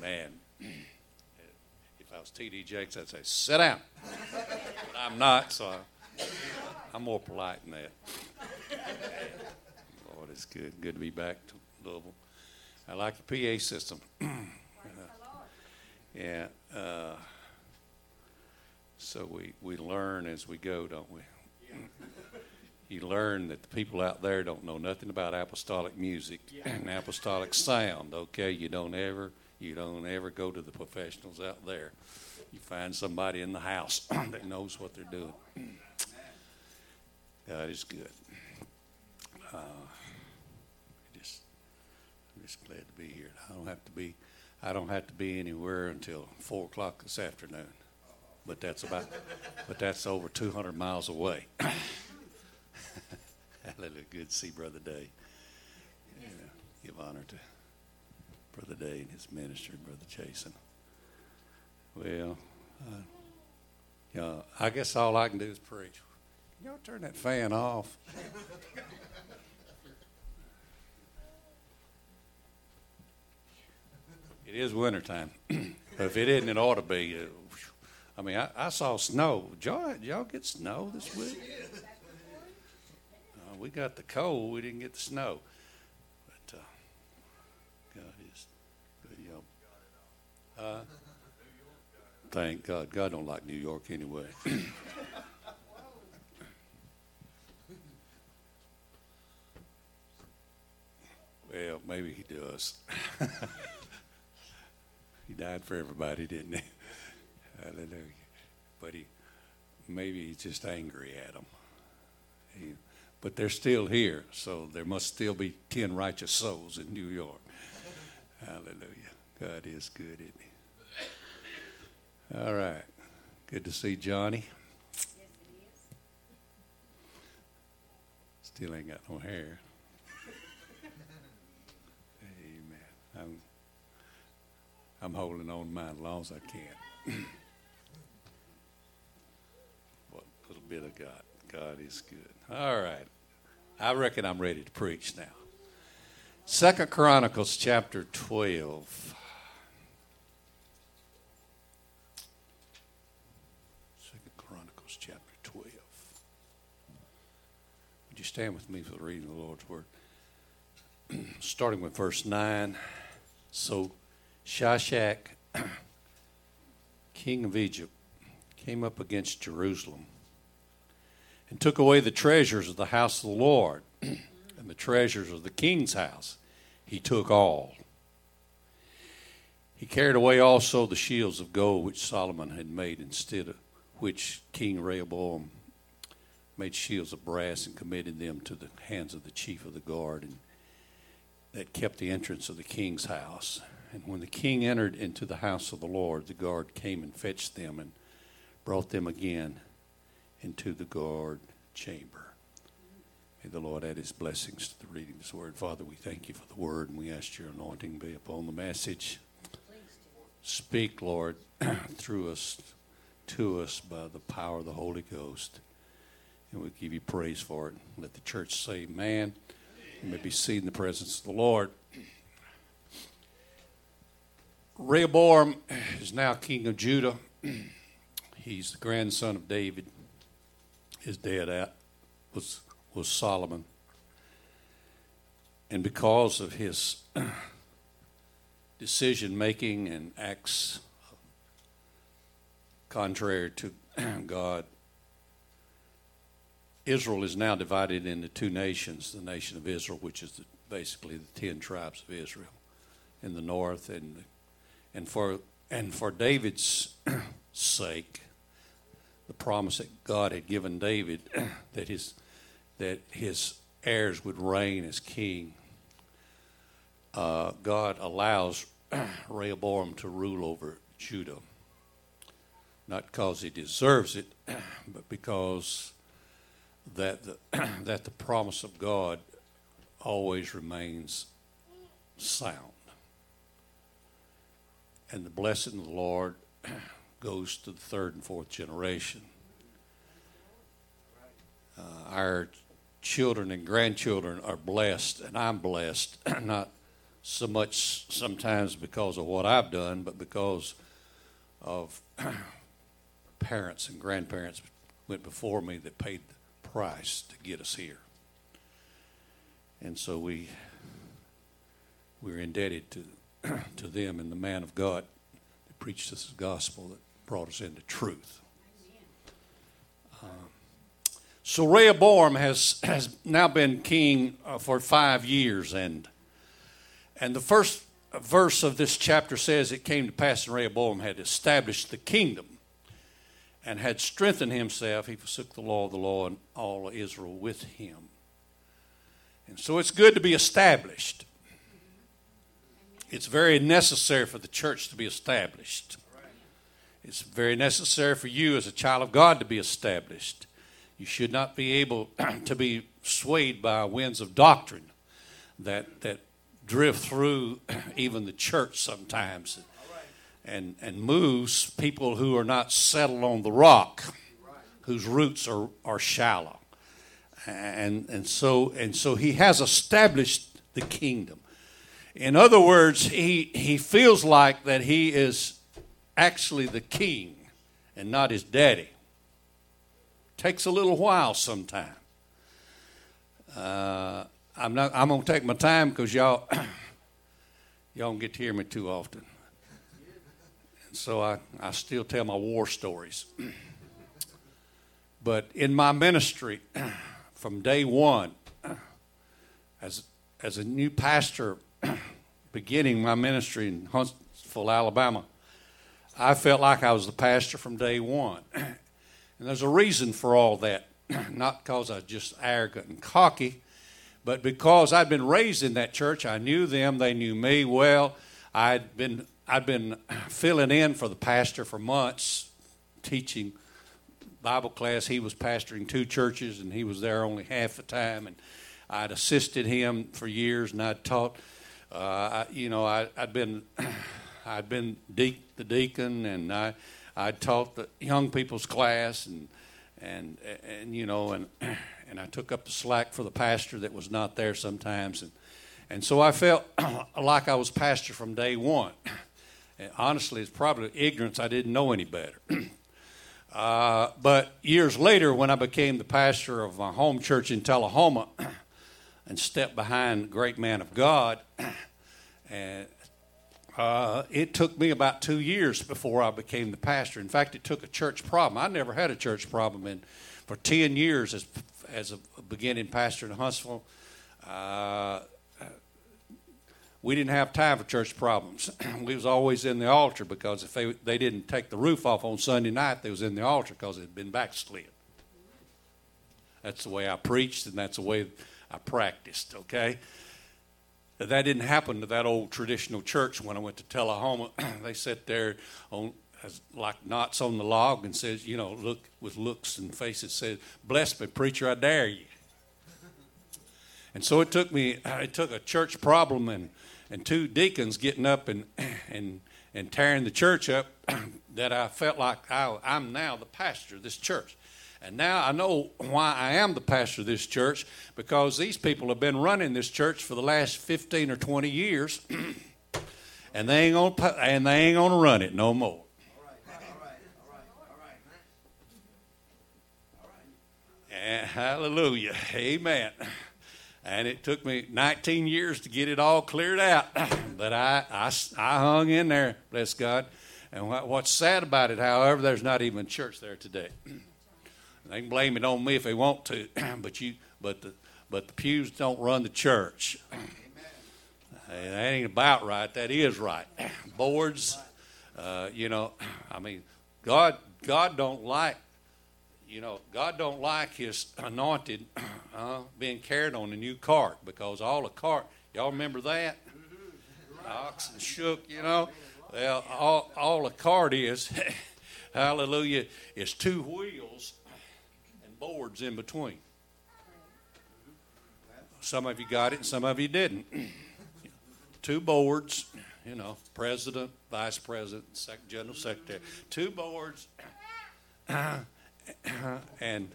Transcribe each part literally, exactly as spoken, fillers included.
Man, if I was T D Jakes, I'd say, sit down. But I'm not, so I, I'm more polite than that. Lord, it's good. Good to be back to Louisville. I like the P A system. uh, yeah. Uh, so we, we learn as we go, don't we? You learn that the people out there don't know nothing about apostolic music and apostolic sound. Okay, you don't ever you don't ever go to the professionals out there. You find somebody in the house that knows what they're doing. God is good. Uh, just I'm just glad to be here. I don't have to be I don't have to be anywhere until four o'clock this afternoon. But that's about but that's over two hundred miles away. Hallelujah. Good to see Brother Day. Yeah, give honor to Brother Day and his minister, Brother Jason. Well, uh, yeah, I guess all I can do is preach. Can y'all turn that fan off? It is wintertime. If it isn't, it ought to be. Uh, I mean, I, I saw snow. Did y'all, did y'all get snow this week? Uh, we got the cold. We didn't get the snow. But uh, God is good. Y'all. Uh, thank God. God don't like New York anyway. Well, maybe he does. He died for everybody, didn't he? Hallelujah. But he, maybe he's just angry at them. He, but they're still here, so there must still be ten righteous souls in New York. Hallelujah. God is good, isn't he? All right. Good to see Johnny. Yes, it is. Still ain't got no hair. Amen. I'm, I'm holding on to mine as long as I can. What little bit of God. God is good. All right. I reckon I'm ready to preach now. Second Chronicles chapter twelve. Second Chronicles chapter twelve. Would you stand with me for the reading of the Lord's word? Starting with verse nine. So Shishak, king of Egypt, came up against Jerusalem and took away the treasures of the house of the Lord and the treasures of the king's house. He took all. He carried away also the shields of gold which Solomon had made, instead of which King Rehoboam made shields of brass and committed them to the hands of the chief of the guard, and that kept the entrance of the king's house. And when the king entered into the house of the Lord, the guard came and fetched them and brought them again into the guard chamber. May the Lord add his blessings to the reading of this word. Father, we thank you for the word, and we ask your anointing be upon the message. Speak, Lord, through us, to us by the power of the Holy Ghost. And we give you praise for it. Let the church say amen. You may be seated in the presence of the Lord. Rehoboam is now king of Judah. He's the grandson of David. His dad at was was Solomon. And because of his decision making and acts contrary to God, Israel is now divided into two nations, the nation of Israel, which is the, basically the ten tribes of Israel in the north, and the And for and for David's sake, the promise that God had given David that his that his heirs would reign as king, uh, God allows Rehoboam to rule over Judah. Not because he deserves it, but because that the that the promise of God always remains sound. And the blessing of the Lord goes to the third and fourth generation. Uh, our children and grandchildren are blessed, and I'm blessed, not so much sometimes because of what I've done, but because of parents and grandparents went before me that paid the price to get us here. And so we we're indebted to to them and the man of God that preached us the gospel that brought us into truth. Um, so Rehoboam has has now been king uh, for five years, and and the first verse of this chapter says, "It came to pass, and Rehoboam had established the kingdom, and had strengthened himself. He forsook the law of the law, and all Israel with him." And so it's good to be established. It's very necessary for the church to be established. It's very necessary for you as a child of God to be established. You should not be able to be swayed by winds of doctrine that that drift through even the church sometimes and, and moves people who are not settled on the rock, whose roots are, are shallow. And and so and so he has established the kingdom. In other words, he he feels like that he is actually the king and not his daddy. Takes a little while sometimes. Uh, I'm not. I'm gonna take my time because y'all y'all don't get to hear me too often. And so I I still tell my war stories. But in my ministry, from day one, as as a new pastor, beginning my ministry in Huntsville, Alabama, I felt like I was the pastor from day one. And there's a reason for all that. Not because I was just arrogant and cocky, but because I'd been raised in that church. I knew them, they knew me well. I'd been I'd been filling in for the pastor for months, teaching Bible class. He was pastoring two churches, and he was there only half the time. And I'd assisted him for years, and I'd taught. Uh, I, you know, I, I'd been I'd been de- the deacon, and I I taught the young people's class, and and and you know, and and I took up the slack for the pastor that was not there sometimes, and and so I felt like I was pastor from day one. And honestly, it's probably ignorance. I didn't know any better. Uh, but years later, when I became the pastor of my home church in Tullahoma and stepped behind the great man of God, and uh, it took me about two years before I became the pastor. In fact, it took a church problem. I never had a church problem in for ten years as as a beginning pastor in Huntsville. Uh, we didn't have time for church problems. We was always in the altar, because if they they didn't take the roof off on Sunday night, they was in the altar because it had been backslid. That's the way I preached, and that's the way I practiced, okay? That didn't happen to that old traditional church when I went to Tullahoma. They sat there on as like knots on the log and says, you know, look with looks and faces, said, "Bless me, preacher, I dare you." And so it took me, it took a church problem and, and two deacons getting up and and and tearing the church up that I felt like I, I'm now the pastor of this church. And now I know why I am the pastor of this church, because these people have been running this church for the last fifteen or twenty years, and they ain't gonna and they ain't gonna run it no more. And hallelujah, amen. And it took me nineteen years to get it all cleared out, but I, I, I hung in there, bless God. And what, what's sad about it, however, there's not even a church there today. They can blame it on me if they want to, but you, but the, but the pews don't run the church. Hey, that ain't about right. That is right. Boards, uh, you know, I mean, God, God don't like. You know, God don't like His anointed uh, being carried on a new cart, because all the cart, y'all remember that? The oxen shook, you know. Well, all, all a cart is, hallelujah, is two wheels and boards in between. Some of you got it and some of you didn't. Two boards, you know, president, vice president, sec- general secretary. Two boards. And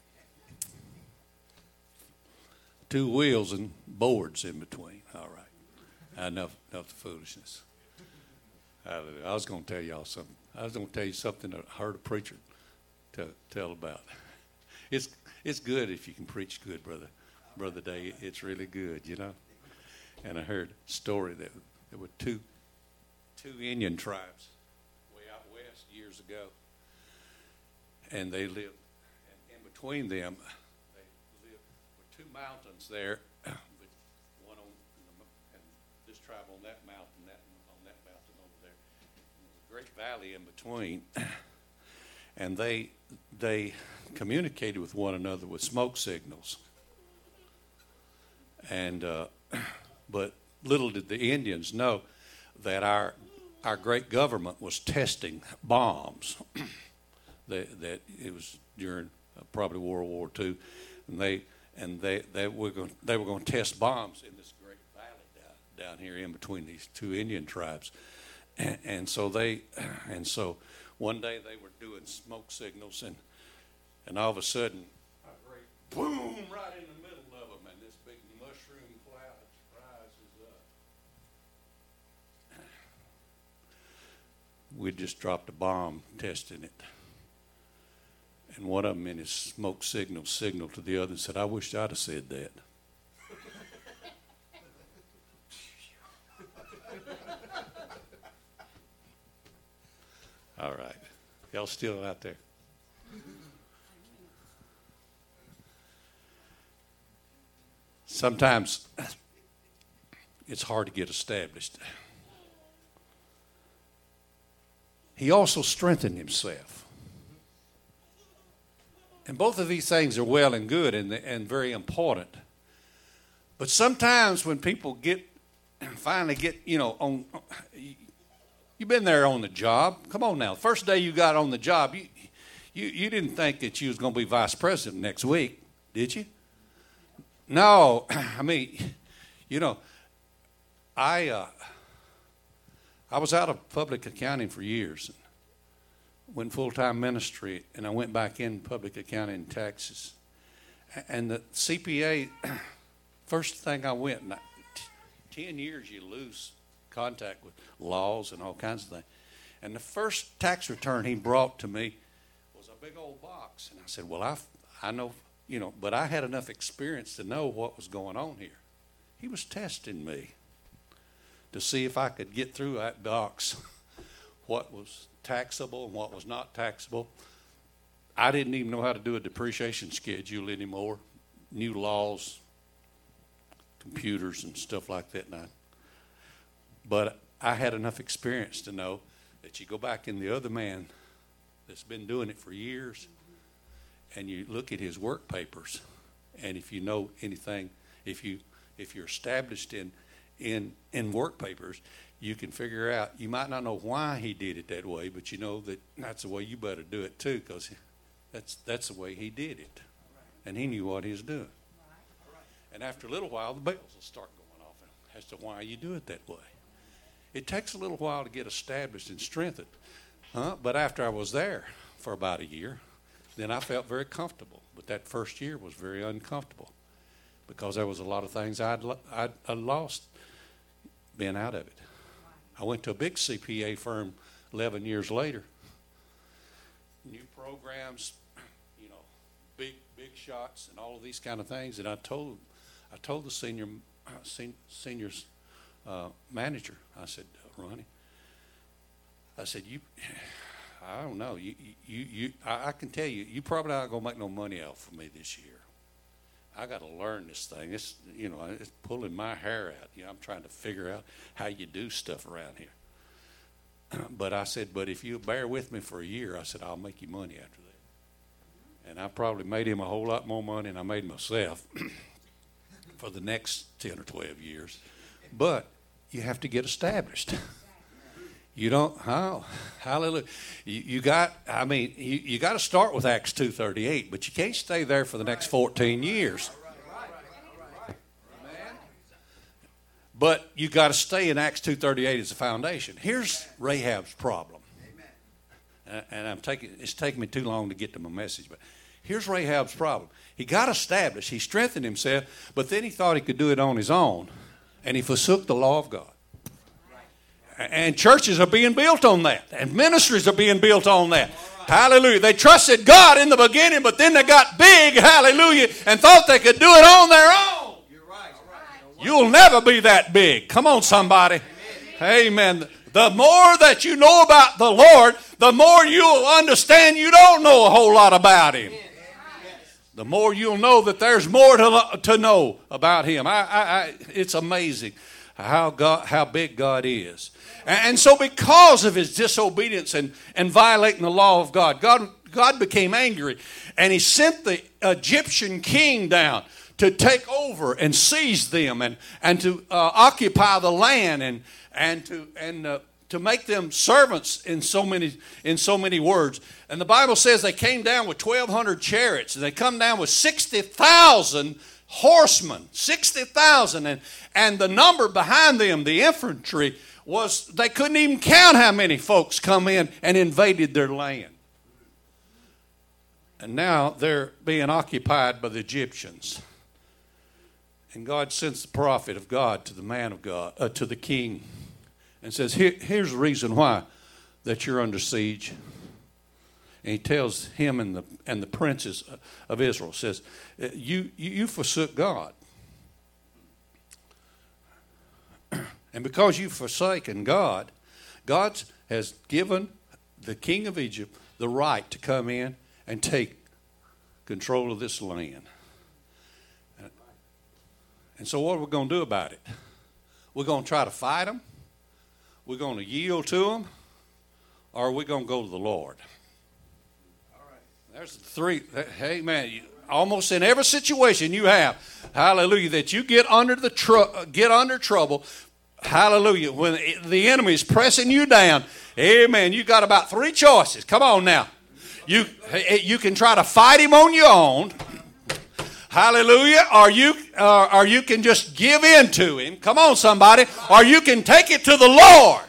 two wheels and boards in between. All right. Enough, enough of foolishness. Hallelujah. I was going to tell y'all something. I was going to tell you something that I heard a preacher tell, tell about. It's it's good if you can preach good, brother. Brother Day, it's really good, you know. And I heard a story that there were two two Indian tribes way out west years ago, and they lived, and in between them, they lived with two mountains there, but one on the, and this tribe on that mountain, that on that mountain over there. And there's a great valley in between, and they they communicated with one another with smoke signals. And uh, but little did the Indians know that our our great government was testing bombs. that, that it was during uh, probably World War Two, and they and they they were going they were going to test bombs in this great valley down, down here in between these two Indian tribes, and, and so they and so one day they were doing smoke signals, and and all of a sudden a great boom right in the middle of them, and this big mushroom cloud rises up. We just dropped a bomb testing it. And one of them in his smoke signal signaled to the other and said, I wish I'd have said that. All right. Y'all still out there? Sometimes it's hard to get established. He also strengthened himself. And both of these things are well and good and, and very important. But sometimes when people get, finally get, you know, on, you've been there on the job. Come on now. First day you got on the job, you, you, you didn't think that you was going to be vice president next week, did you? No. I mean, you know, I, uh, I was out of public accounting for years. Went full-time ministry, and I went back in public accounting and taxes. And the C P A, first thing I went, and I, t- ten years you lose contact with laws and all kinds of things. And the first tax return he brought to me was a big old box. And I said, well, I, I know, you know, but I had enough experience to know what was going on here. He was testing me to see if I could get through that box, what was taxable and what was not taxable. I didn't even know how to do a depreciation schedule anymore. New laws, computers and stuff like that. And I, but I had enough experience to know that you go back in the other man that's been doing it for years and you look at his work papers, and if you know anything, if you if you're established in in in work papers, you can figure out, you might not know why he did it that way, but you know that that's the way you better do it too, because that's that's the way he did it. And he knew what he was doing. And after a little while, the bells will start going off as to why you do it that way. It takes a little while to get established and strengthened. Huh? But after I was there for about a year, then I felt very comfortable. But that first year was very uncomfortable because there was a lot of things I'd, I'd, I'd lost being out of it. I went to a big C P A firm eleven years later. New programs, you know, big big shots and all of these kind of things. And I told I told the senior uh, sen, seniors uh, manager, I said, Ronnie, I said, you, I don't know, you you you I, I can tell you, you probably not gonna make no money out for me this year. I got to learn this thing. It's, you know, it's pulling my hair out. You know, I'm trying to figure out how you do stuff around here. But I said, but if you bear with me for a year, I said, I'll make you money after that. And I probably made him a whole lot more money than I made myself for the next ten or twelve years. But you have to get established. You don't, oh, hallelujah. You, you got, I mean, you, you got to start with Acts two thirty-eight, but you can't stay there for the next fourteen years. But you got to stay in Acts two thirty-eight as a foundation. Here's Rahab's problem. And I'm taking, it's taking me too long to get to my message, but here's Rahab's problem. He got established, he strengthened himself, but then he thought he could do it on his own. And he forsook the law of God. And churches are being built on that. And ministries are being built on that. Hallelujah. They trusted God in the beginning, but then they got big, hallelujah, and thought they could do it on their own. You'll never be that big. Come on, somebody. Amen. The more that you know about the Lord, the more you'll understand you don't know a whole lot about Him. The more you'll know that there's more to, to know about Him. I, I, I, it's amazing how God, how big God is. And, and so because of his disobedience and, and violating the law of God, God, God became angry. And he sent the Egyptian king down to take over and seize them and, and to uh, occupy the land and, and to and uh, to make them servants in so many in so many words. And the Bible says they came down with twelve hundred chariots, and they come down with sixty thousand horsemen, sixty thousand, and and the number behind them, the infantry, was they couldn't even count how many folks come in and invaded their land. And now they're being occupied by the Egyptians. And God sends the prophet of God to the man of God, uh, to the king, and says, Here, here's the reason why that you're under siege. And he tells him and the and the princes of Israel, says, you, you, you forsook God. And because you've forsaken God, God has given the king of Egypt the right to come in and take control of this land. And so what are we going to do about it? We're going to try to fight them? We're going to yield to them? Or are we going to go to the Lord? All right. There's three. Hey, man, you, almost in every situation you have, hallelujah, that you get under the tr- get under trouble, hallelujah, when the enemy is pressing you down, amen, you got about three choices. Come on now. You, you can try to fight him on your own. Hallelujah. Or you, uh, or you can just give in to him. Come on, somebody. Or you can take it to the Lord.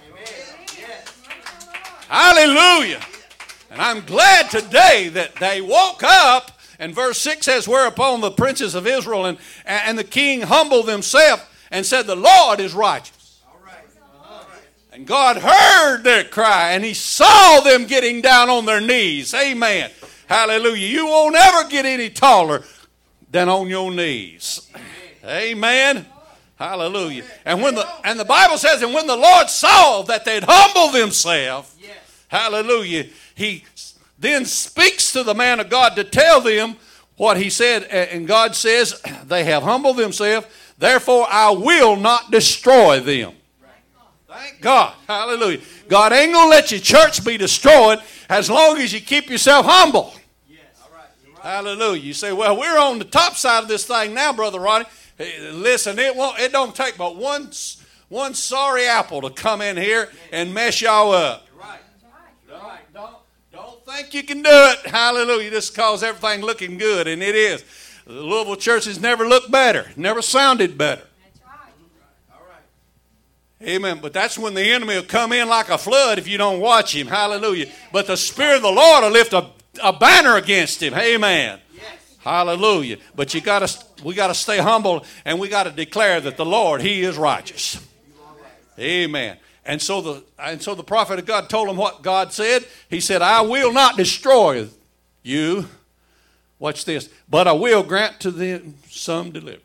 Hallelujah. And I'm glad today that they woke up. And verse six says, whereupon the princes of Israel and, and the king humbled themselves and said, the Lord is righteous. And God heard their cry, and he saw them getting down on their knees. Amen. Hallelujah. You won't ever get any taller than on your knees. Amen. Hallelujah. And when the and the Bible says, and when the Lord saw that they'd humbled themselves, hallelujah, he then speaks to the man of God to tell them what he said. And God says, they have humbled themselves, therefore I will not destroy them. Thank God. Hallelujah. God ain't going to let your church be destroyed as long as you keep yourself humble. Hallelujah. You say, well, we're on the top side of this thing now, Brother Ronnie. Hey, listen, it won't. It don't take but one, one sorry apple to come in here and mess y'all up. Right. Don't, don't, don't think you can do it. Hallelujah. Just cause everything looking good, and it is. The Louisville churches never looked better, never sounded better. That's right. All right. Amen. But that's when the enemy will come in like a flood if you don't watch him. Hallelujah. But the Spirit of the Lord will lift a a banner against him. Amen. Yes. Hallelujah. But you got to, we got to stay humble, and we got to declare that the Lord, he is righteous. Amen. And so the and so the prophet of God told him what God said. He said, I will not destroy you. Watch this. But I will grant to them some deliverance.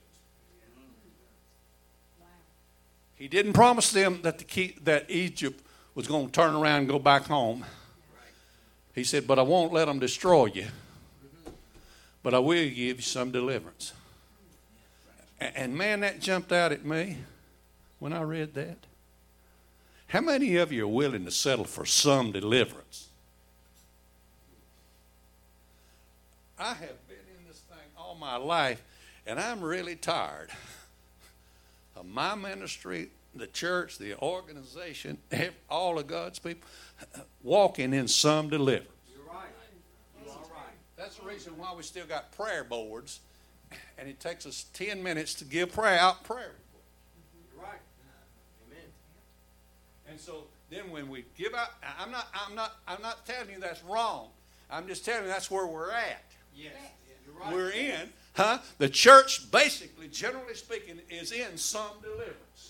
He didn't promise them that the key, that Egypt was going to turn around and go back home. He said, but I won't let them destroy you. But I will give you some deliverance. And man, that jumped out at me when I read that. How many of you are willing to settle for some deliverance? I have been in this thing all my life, and I'm really tired of my ministry, the church, the organization, all of God's people, walking in some deliverance. You're right. You're all right. That's the reason why we still got prayer boards, and it takes us ten minutes to give prayer out prayer reports. You're right. Amen. And so then when we give out, I'm not, I'm not, I'm not telling you that's wrong. I'm just telling you that's where we're at. Yes. You're right. We're in Huh? The church, basically, generally speaking, is in some deliverance.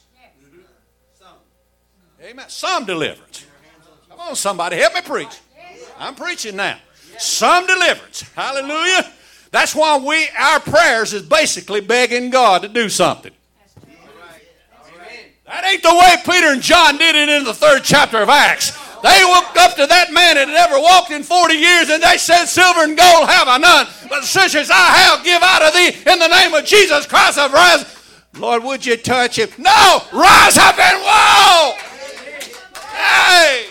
Amen. Some deliverance. Come on, somebody, help me preach. I'm preaching now. Some deliverance. Hallelujah. That's why we, our prayers is basically begging God to do something. That ain't the way Peter and John did it in the third chapter of Acts. They walked up to that man that had never walked in forty years, and they said, silver and gold have I none, but such as I have give out of thee in the name of Jesus Christ of rise. Lord, would you touch him? No! Rise up and walk! Hey!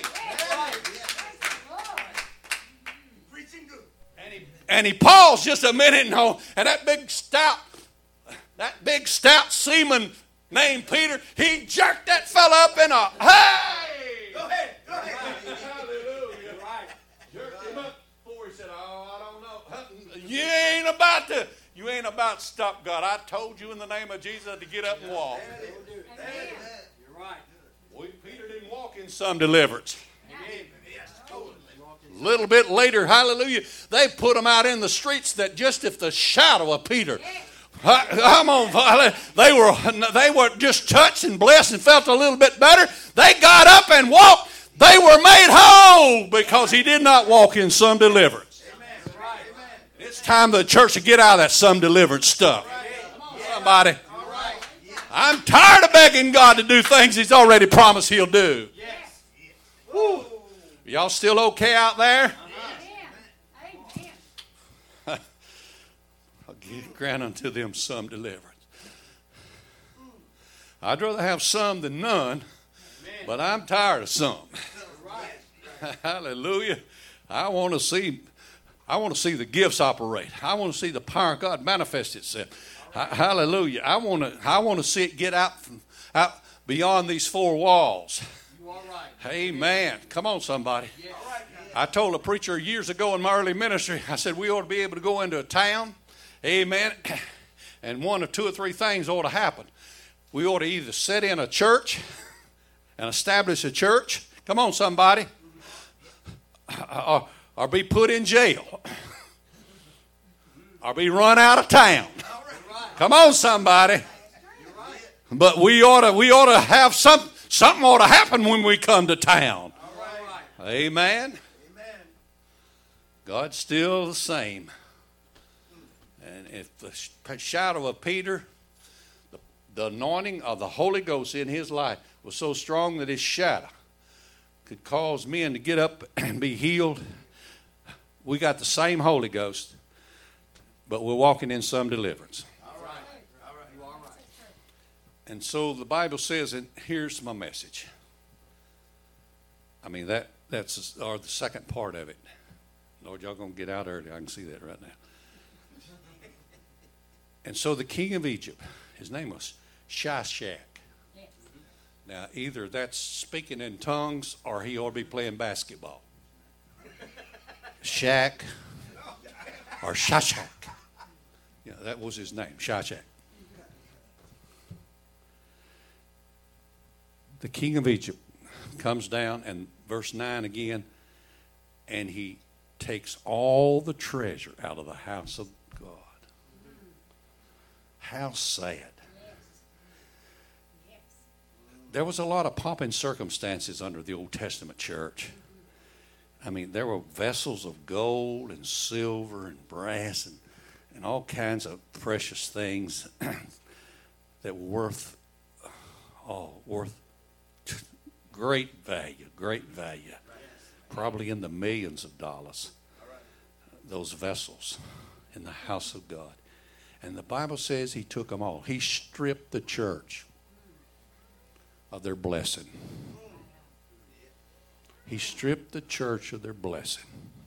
And he, and he paused just a minute, and, and that big stout, that big stout seaman named Peter, he jerked that fella up in a, hey! Go ahead, go ahead. Hallelujah. Right. Jerked him up before he said, oh, I don't know. You ain't about to, you ain't about to stop God. I told you in the name of Jesus to get up and walk. Amen. You're right. Well, Peter didn't walk in some deliverance. A little bit later, hallelujah, they put him out in the streets that just if the shadow of Peter, come on, they were, they were just touched and blessed and felt a little bit better. They got up and walked. They were made whole because he did not walk in some deliverance. It's time for the church to get out of that some deliverance stuff. Somebody. I'm tired of begging God to do things he's already promised he'll do. Woo. Y'all still okay out there? Amen. Grant unto them some deliverance. I'd rather have some than none, but I'm tired of some. Hallelujah. I want to see I want to see the gifts operate. I want to see the power of God manifest itself. Hallelujah. I want to I want to see it get out from, out beyond these four walls. You are right. Amen. Come on, somebody. Yes. I told a preacher years ago in my early ministry, I said we ought to be able to go into a town, amen, and one or two or three things ought to happen. We ought to either sit in a church and establish a church, come on, somebody, or, or be put in jail, or be run out of town. Come on, somebody. But we ought to we ought to have some something ought to happen when we come to town. Amen. God's still the same. And if the shadow of Peter, the, the anointing of the Holy Ghost in his life was so strong that his shadow could cause men to get up and be healed, we got the same Holy Ghost, but we're walking in some deliverance. All right. All right. You are right. And so the Bible says, and here's my message. I mean, that that's or the second part of it. Lord, y'all going to get out early. I can see that right now. And so the king of Egypt, his name was Shishak. Yes. Now, either that's speaking in tongues or he ought to be playing basketball. Shak or Shishak. Yeah, that was his name, Shishak. The king of Egypt comes down, and verse nine again, and he takes all the treasure out of the house of God. How sad. There was a lot of pomp and circumstances under the Old Testament church. I mean, there were vessels of gold and silver and brass and, and all kinds of precious things that were worth, oh, worth great value, great value. Probably in the millions of dollars, those vessels in the house of God. And the Bible says he took them all. He stripped the church of their blessing. He stripped the church of their blessing.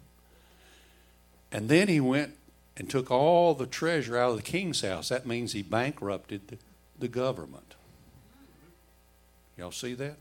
And then he went and took all the treasure out of the king's house. That means he bankrupted the, the government. Y'all see that?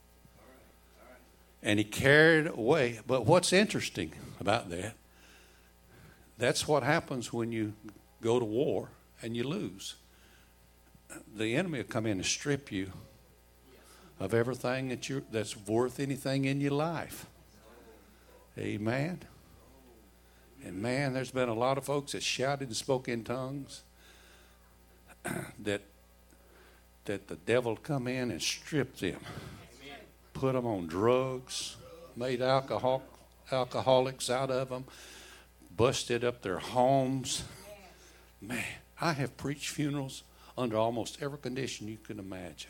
And he carried away. But what's interesting about that, that's what happens when you go to war and you lose. The enemy will come in and strip you of everything that you that's worth anything in your life. Amen. And man, there's been a lot of folks that shouted and spoke in tongues that that the devil come in and stripped them, Amen. Put them on drugs, made alcohol alcoholics out of them, busted up their homes. Man, I have preached funerals under almost every condition you can imagine.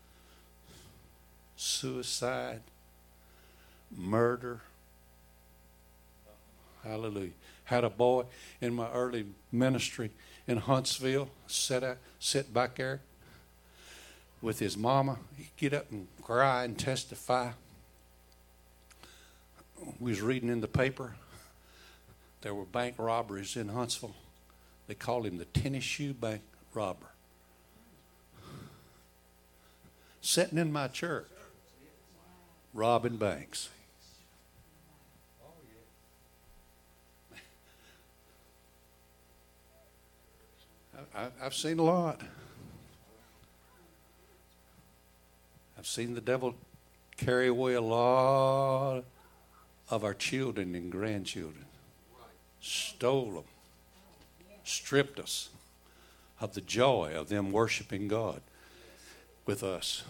Suicide, murder. Hallelujah. Had a boy in my early ministry in Huntsville, sit, out, sit back there with his mama. He'd get up and cry and testify. We was reading in the paper. There were bank robberies in Huntsville. They called him the tennis shoe bank robber. Sitting in my church, robbing banks. I, I've seen a lot. I've seen the devil carry away a lot of our children and grandchildren. Stole them. Stripped us of the joy of them worshiping God with us.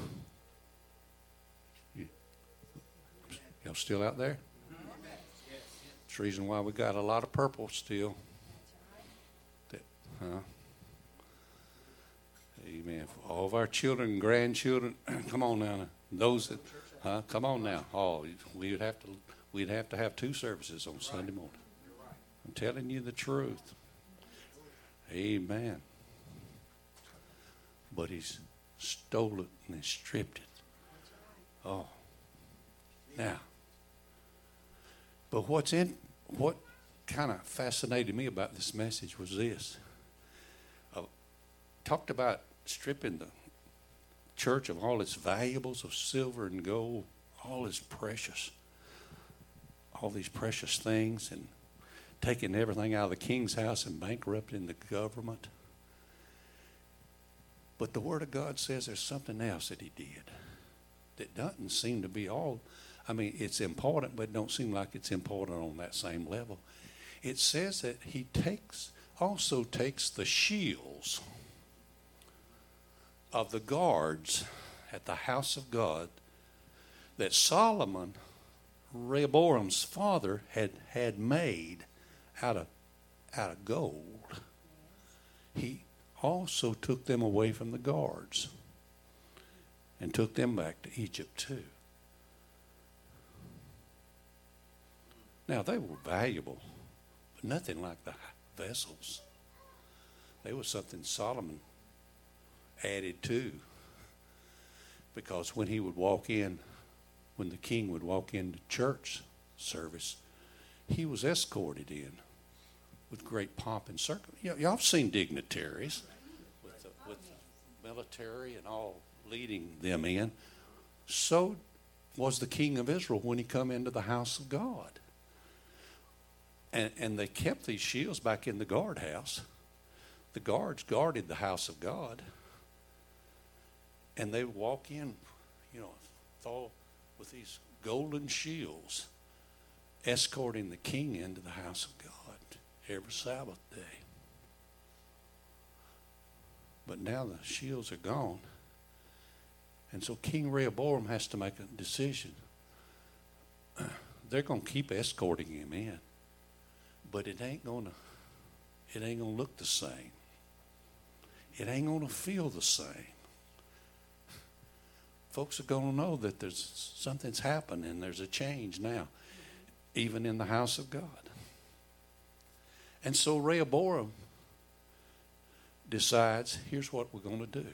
You, y'all still out there? That's the reason why we got a lot of purple still. That, huh? Amen. For all of our children and grandchildren, come on now. Those that, huh? Come on now. Oh, we would have to. We'd have to have two services on Sunday morning. I'm telling you the truth. Amen. But he's stole it and he stripped it. Oh. Now. But what's in what kind of fascinated me about this message was this. I talked about stripping the church of all its valuables of silver and gold, all its precious, all these precious things, and taking everything out of the king's house and bankrupting the government. But the Word of God says there's something else that he did that doesn't seem to be all, I mean, it's important, but it don't seem like it's important on that same level. It says that he takes, also takes the shields of the guards at the house of God that Solomon, Rehoboam's father, had, had made out of, out of gold. He also took them away from the guards and took them back to Egypt too. Now, they were valuable, but nothing like the vessels. They were something Solomon added to, because when he would walk in, when the king would walk into church service, he was escorted in with great pomp and circumstance. You know, y'all have seen dignitaries with the, with the military and all leading them in. So was the king of Israel when he come into the house of God. And, and they kept these shields back in the guardhouse. The guards guarded the house of God. And they would walk in, you know, all with these golden shields, escorting the king into the house of God every Sabbath day. But now the shields are gone. And so King Rehoboam has to make a decision. They're going to keep escorting him in, but it ain't going to it ain't going to look the same. It ain't going to feel the same. Folks are going to know that there's something's happened and there's a change now, even in the house of God. And so Rehoboam decides, here's what we're going to do.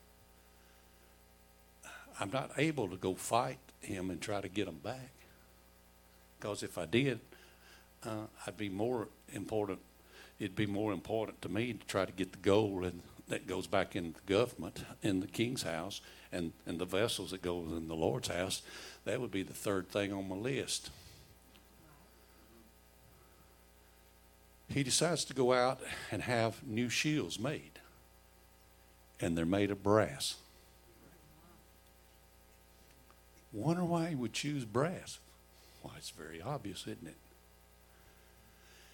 I'm not able to go fight him and try to get him back, because if I did, uh, I'd be more important. It'd be more important to me to try to get the gold and that goes back in the government, in the king's house, and, and the vessels that go in the Lord's house. That would be the third thing on my list. He decides to go out and have new shields made, and they're made of brass. Wonder why he would choose brass. Well, it's very obvious, isn't it?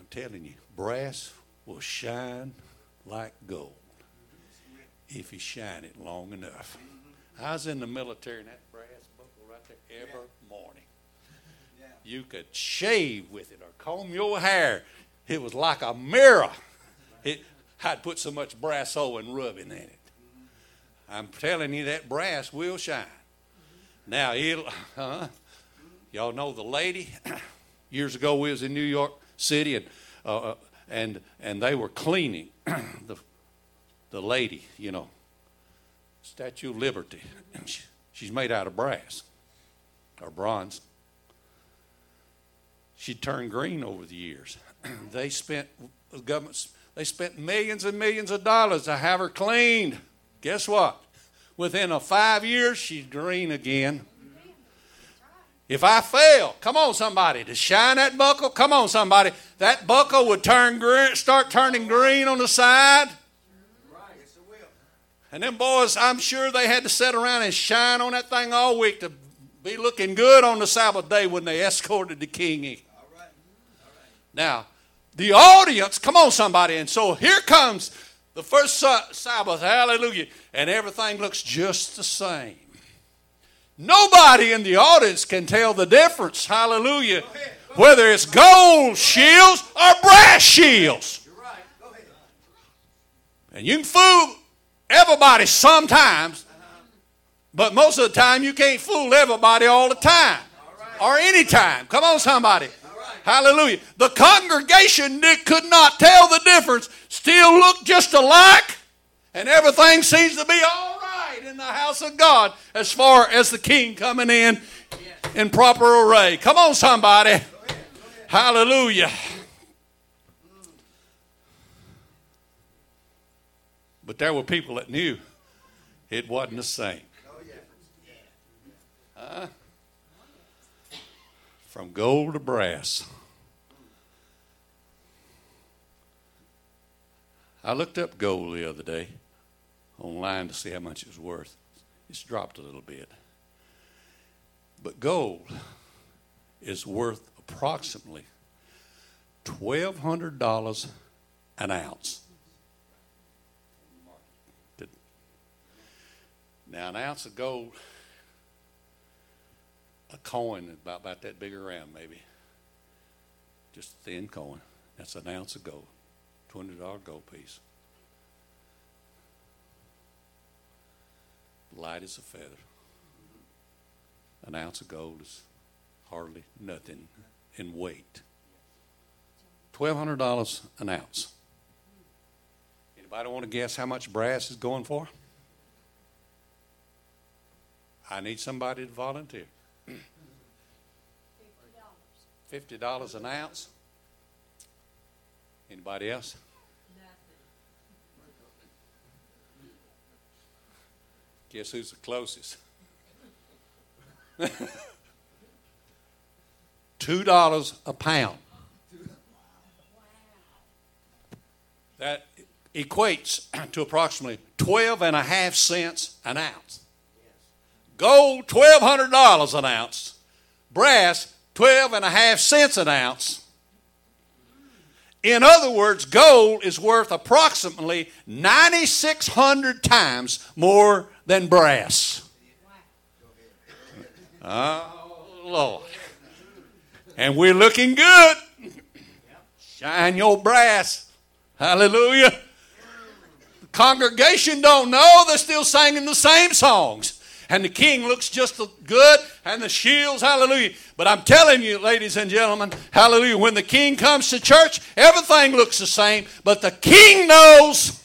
telling you, brass will shine like gold if you shine it long enough. I was in the military, and that brass buckle right there every morning. You could shave with it or comb your hair. It was like a mirror. It, I'd put so much brass over and rubbing in it. I'm telling you, that brass will shine. Now, it'll, uh, y'all know the lady. Years ago, we was in New York City, and uh, and and they were cleaning the the lady, you know, Statue of Liberty. And she, she's made out of brass or bronze. She turned green over the years. They spent the government. They spent millions and millions of dollars to have her cleaned. Guess what? Within a five years, she's green again. If I fail, come on somebody, to shine that buckle, come on somebody, that buckle would turn green, start turning green on the side. Right. Yes, it will. And them boys, I'm sure they had to sit around and shine on that thing all week to be looking good on the Sabbath day when they escorted the king in. All right. All right. Now, the audience, come on somebody, and so here comes the first Sabbath, hallelujah, and everything looks just the same. Nobody in the audience can tell the difference, hallelujah, whether it's gold shields or brass shields. You're right. Go ahead. And you can fool everybody sometimes, but most of the time you can't fool everybody all the time or any time. Come on, somebody. Hallelujah. The congregation could not tell the difference, still look just alike, and everything seems to be all right in the house of God as far as the king coming in in proper array. Come on, somebody. Go ahead, go ahead. Hallelujah. But there were people that knew it wasn't the same. Huh? From gold to brass. I looked up gold the other day online to see how much it was worth. It's dropped a little bit. But gold is worth approximately twelve hundred dollars an ounce. Now, an ounce of gold, a coin about, about that big around maybe, just a thin coin, that's an ounce of gold, twenty dollar gold piece. Light as a feather. An ounce of gold is hardly nothing in weight. twelve hundred dollars an ounce. Anybody want to guess how much brass is going for? I need somebody to volunteer. fifty dollars an ounce. Anybody else? Guess who's the closest? Two dollars a pound. That equates to approximately twelve and a half cents an ounce. Gold, twelve hundred dollars an ounce. Brass, twelve and a half cents an ounce. In other words, gold is worth approximately ninety-six hundred times more than brass. Oh, Lord. And we're looking good. Shine your brass. Hallelujah. The congregation don't know. They're still singing the same songs. And the king looks just good, and the shields, hallelujah. But I'm telling you, ladies and gentlemen, hallelujah, when the king comes to church, everything looks the same, but the king knows.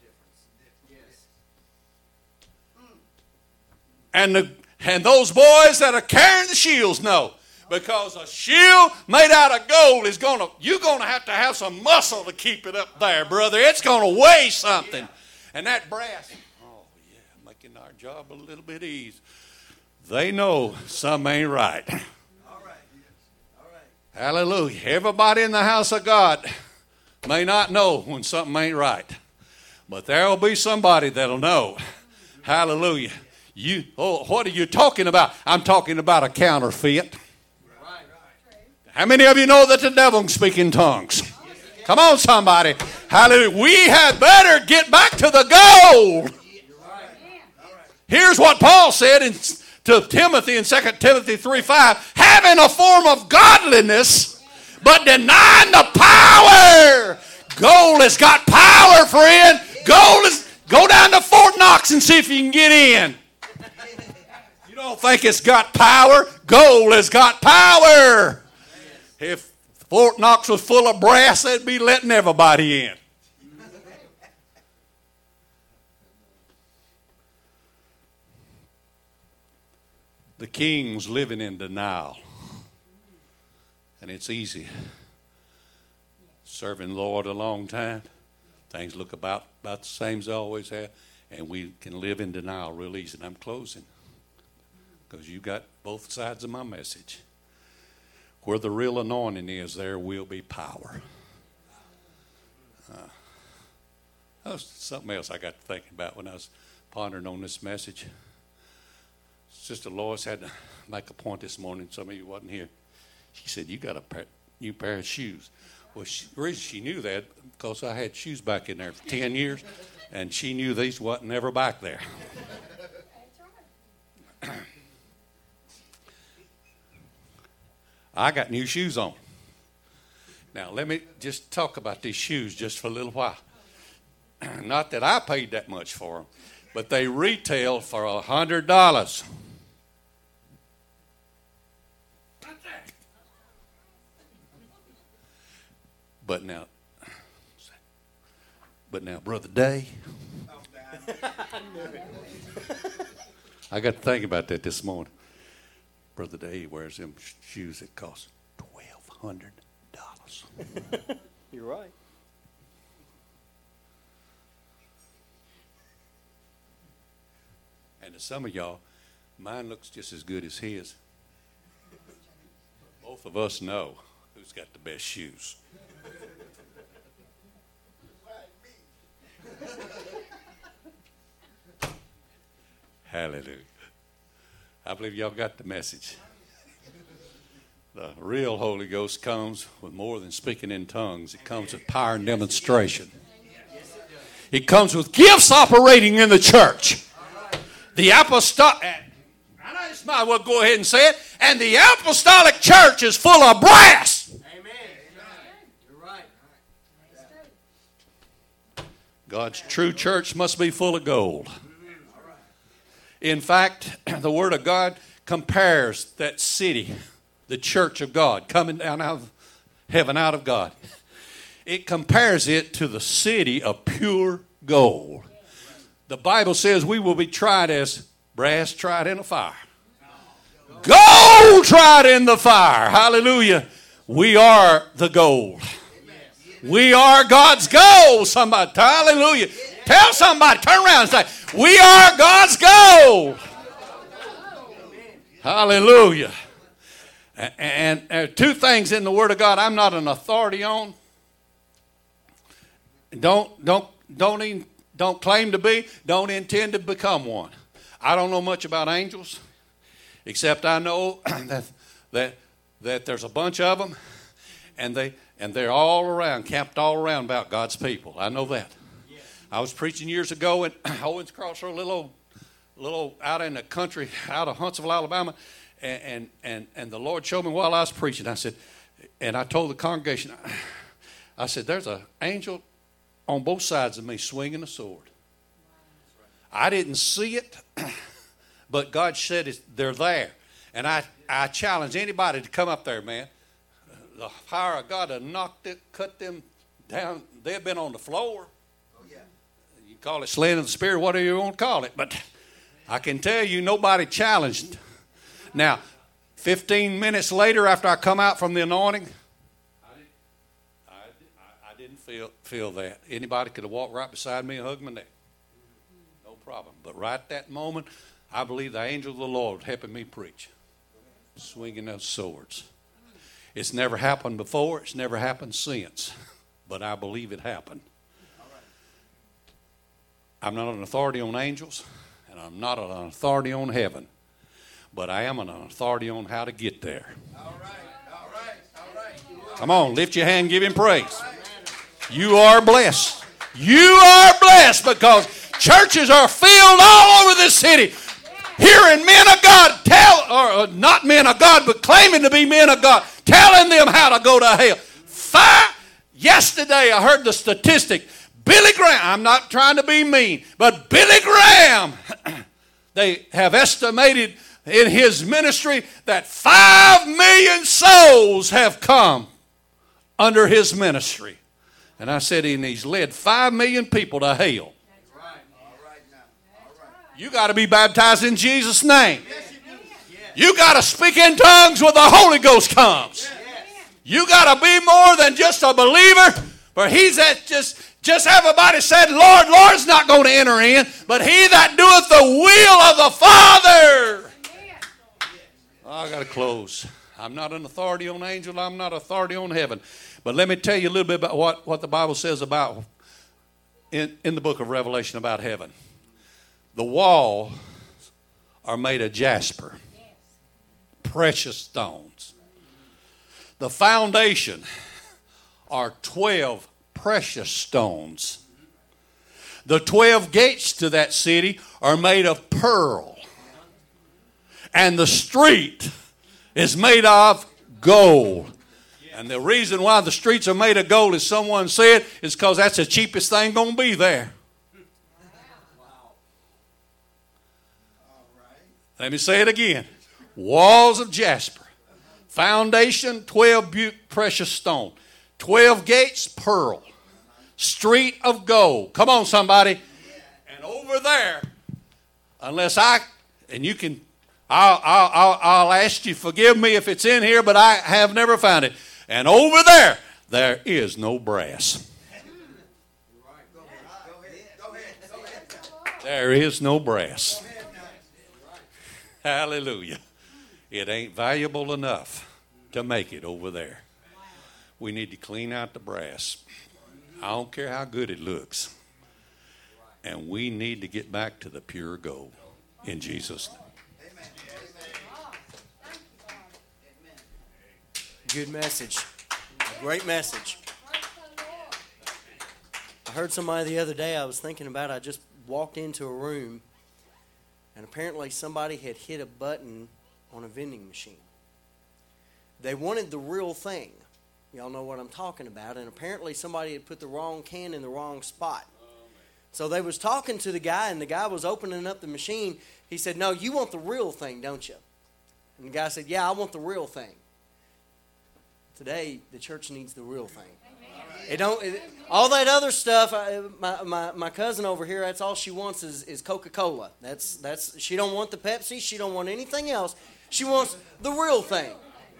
And, the, and those boys that are carrying the shields know. Because a shield made out of gold is going to, you're going to have to have some muscle to keep it up there, brother. It's going to weigh something. And that brass, making our job a little bit easy. They know something ain't right. All right. All right. Hallelujah. Everybody in the house of God may not know when something ain't right, but there will be somebody that'll know. Hallelujah. You, oh, what are you talking about? I'm talking about a counterfeit. Right. How many of you know that the devil can speak in tongues? Yes, Come on, somebody. Hallelujah. We had better get back to the goal. Here's what Paul said in, to Timothy in Second Timothy three five. Having a form of godliness, but denying the power. Gold has got power, friend. Gold is, go down to Fort Knox and see if you can get in. You don't think it's got power? Gold has got power. If Fort Knox was full of brass, they'd be letting everybody in. The king's living in denial. And it's easy. Serving the Lord a long time. Things look about, about the same as they always have. And we can live in denial real easy. And I'm closing. Because you got both sides of my message. Where the real anointing is, there will be power. Uh, that was something else I got to thinking about when I was pondering on this message. Sister Lois had to make a point this morning. Some of you wasn't here. She said, you got a pair, new pair of shoes. Well, she, the reason she knew that, because I had shoes back in there for ten years, and she knew these wasn't ever back there. I got new shoes on. Now, let me just talk about these shoes just for a little while. Not that I paid that much for them, but they retail for one hundred dollars. But now, but now, Brother Day, I got to think about that this morning. Brother Day wears them shoes that cost twelve hundred dollars. You're right. And to some of y'all, mine looks just as good as his. Both of us know who's got the best shoes. Hallelujah. I believe y'all got the message. The real Holy Ghost comes with more than speaking in tongues. It comes with power and demonstration. It comes with gifts operating in the church. The apostolic, I know this might well go ahead and say it, and the apostolic church is full of brass. Amen. You're right. God's true church must be full of gold. In fact, the Word of God compares that city, the church of God, coming down out of heaven, out of God. It compares it to the city of pure gold. The Bible says we will be tried as brass tried in a fire. Gold tried in the fire. Hallelujah. We are the gold. We are God's gold. Somebody, hallelujah. Tell somebody, turn around and say, we are God's gold. Hallelujah. And, and there are two things in the Word of God I'm not an authority on. Don't, don't, don't even, don't claim to be, don't intend to become one. I don't know much about angels, except I know that, that, that there's a bunch of them, and, they, and they're all around, camped all around about God's people. I know that. I was preaching years ago in Owens Crossroad, a little, old, little old, out in the country, out of Huntsville, Alabama, and, and, and, and the Lord showed me while I was preaching. I said, and I told the congregation, I said, there's an angel on both sides of me swinging a sword. I didn't see it, but God said it's, they're there. And I, I challenge anybody to come up there, man. The power of God have knocked it, cut them down. They've been on the floor. You call it slaying of the spirit, whatever you want to call it. But I can tell you, nobody challenged. Now, fifteen minutes later, after I come out from the anointing, I, didn't, I, I didn't feel feel that. Anybody could have walked right beside me and hugged my neck. No problem. But right that moment, I believe the angel of the Lord helping me preach, swinging those swords. It's never happened before. It's never happened since. But I believe it happened. I'm not an authority on angels, and I'm not an authority on heaven, but I am an authority on how to get there. All right, all right, all right. Come on, lift your hand, give him praise. You are blessed. You are blessed because churches are filled all over this city. Hearing men of God tell, or not men of God, but claiming to be men of God, telling them how to go to hell. Five, yesterday I heard the statistic. Billy Graham, I'm not trying to be mean, but Billy Graham, they have estimated in his ministry that five million souls have come under his ministry. And I said, and he's led five million people to hell. You got to be baptized in Jesus' name. You got to speak in tongues when the Holy Ghost comes. You got to be more than just a believer. For he's that just, just everybody said, Lord, Lord's not going to enter in. But he that doeth the will of the Father. Oh, I got to close. I'm not an authority on angels. I'm not authority on heaven. But let me tell you a little bit about what, what the Bible says about in, in the book of Revelation about heaven. The walls are made of jasper, precious stones. The foundation are twelve precious stones. The twelve gates to that city are made of pearl. And the street is made of gold. And the reason why the streets are made of gold, as someone said, is because that's the cheapest thing going to be there. Let me say it again. Walls of jasper. Foundation, twelve precious stone. twelve gates, pearl. Street of gold. Come on, somebody. And over there, unless I, and you can, I'll, I'll, I'll, I'll ask you, forgive me if it's in here, but I have never found it. And over there, there is no brass. There is no brass. Hallelujah. It ain't valuable enough to make it over there. We need to clean out the brass. I don't care how good it looks. And we need to get back to the pure gold in Jesus' name. Good message. Great message. I heard somebody the other day I was thinking about. I just walked into a room and apparently somebody had hit a button on a vending machine. They wanted the real thing. Y'all know what I'm talking about. And apparently somebody had put the wrong can in the wrong spot. So they was talking to the guy, and the guy was opening up the machine. He said, no, you want the real thing, don't you? And the guy said, yeah, I want the real thing. Today, the church needs the real thing. It don't. It, all that other stuff. I, my, my my cousin over here. That's all she wants is, is Coca-Cola. That's that's. She don't want the Pepsi. She don't want anything else. She wants the real thing.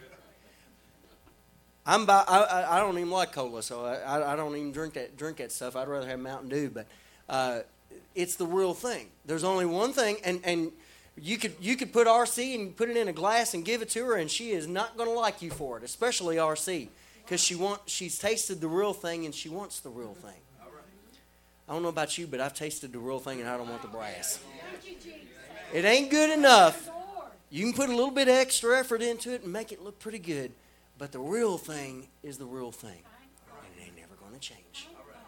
I'm by, I I don't even like cola, so I I don't even drink that drink that stuff. I'd rather have Mountain Dew. But uh, it's the real thing. There's only one thing, and and you could you could put R C and put it in a glass and give it to her, and she is not going to like you for it, especially R C. Because she want, she's tasted the real thing and she wants the real thing. I don't know about you, but I've tasted the real thing and I don't want the brass. It ain't good enough. You can put a little bit of extra effort into it and make it look pretty good. But the real thing is the real thing. And it ain't never going to change.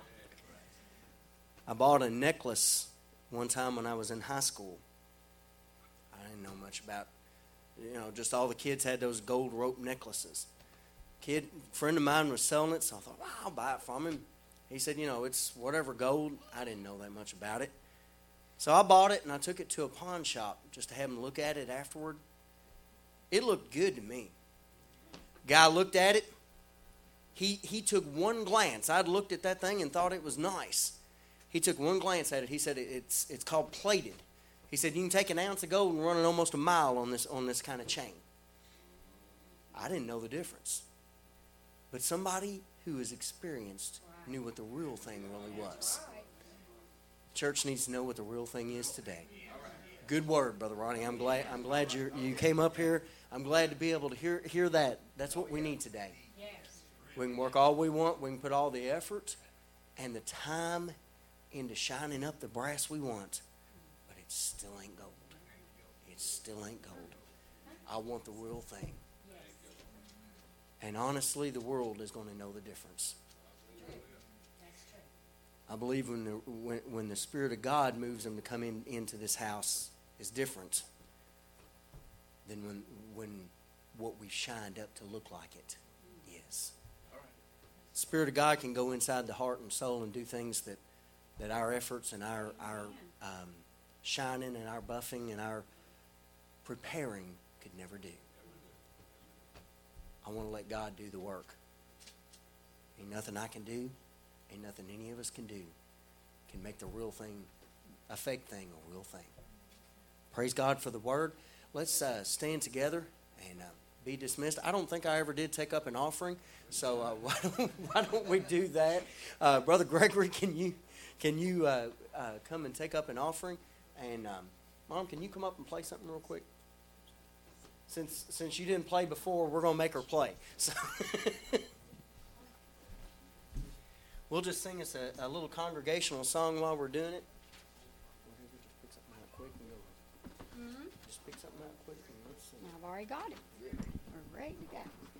I bought a necklace one time when I was in high school. I didn't know much about, you know, just all the kids had those gold rope necklaces. Kid, friend of mine was selling it, so I thought, well, I'll buy it from him. He said, you know, it's whatever gold. I didn't know that much about it. So I bought it, and I took it to a pawn shop just to have him look at it afterward. It looked good to me. Guy looked at it. He he took one glance. I'd looked at that thing and thought it was nice. He took one glance at it. He said, it's it's called plated. He said, you can take an ounce of gold and run it almost a mile on this on this kind of chain. I didn't know the difference. But somebody who is experienced knew what the real thing really was. Church needs to know what the real thing is today. Good word, Brother Ronnie. I'm glad I'm glad you you came up here. I'm glad to be able to hear hear that. That's what we need today. We can work all we want. We can put all the effort and the time into shining up the brass we want. But it still ain't gold. It still ain't gold. I want the real thing. And honestly, the world is going to know the difference. I believe when the, when, when the Spirit of God moves them to come in into this house is different than when when what we've shined up to look like it is. Spirit of God can go inside the heart and soul and do things that, that our efforts and our our um, shining and our buffing and our preparing could never do. I want to let God do the work. Ain't nothing I can do. Ain't nothing any of us can do can make the real thing, a fake thing, a real thing. Praise God for the word. Let's uh, stand together and uh, be dismissed. I don't think I ever did take up an offering, so uh, why, don't, why don't we do that? Uh, Brother Gregory, can you can you uh, uh, come and take up an offering? And um, Mom, can you come up and play something real quick? Since since you didn't play before, we're gonna make her play. So we'll just sing us a, a little congregational song while we're doing it. Just pick something out quick and go. Mm-hmm. Just pick something out quick and let's sing. I've already got it. We're ready to go.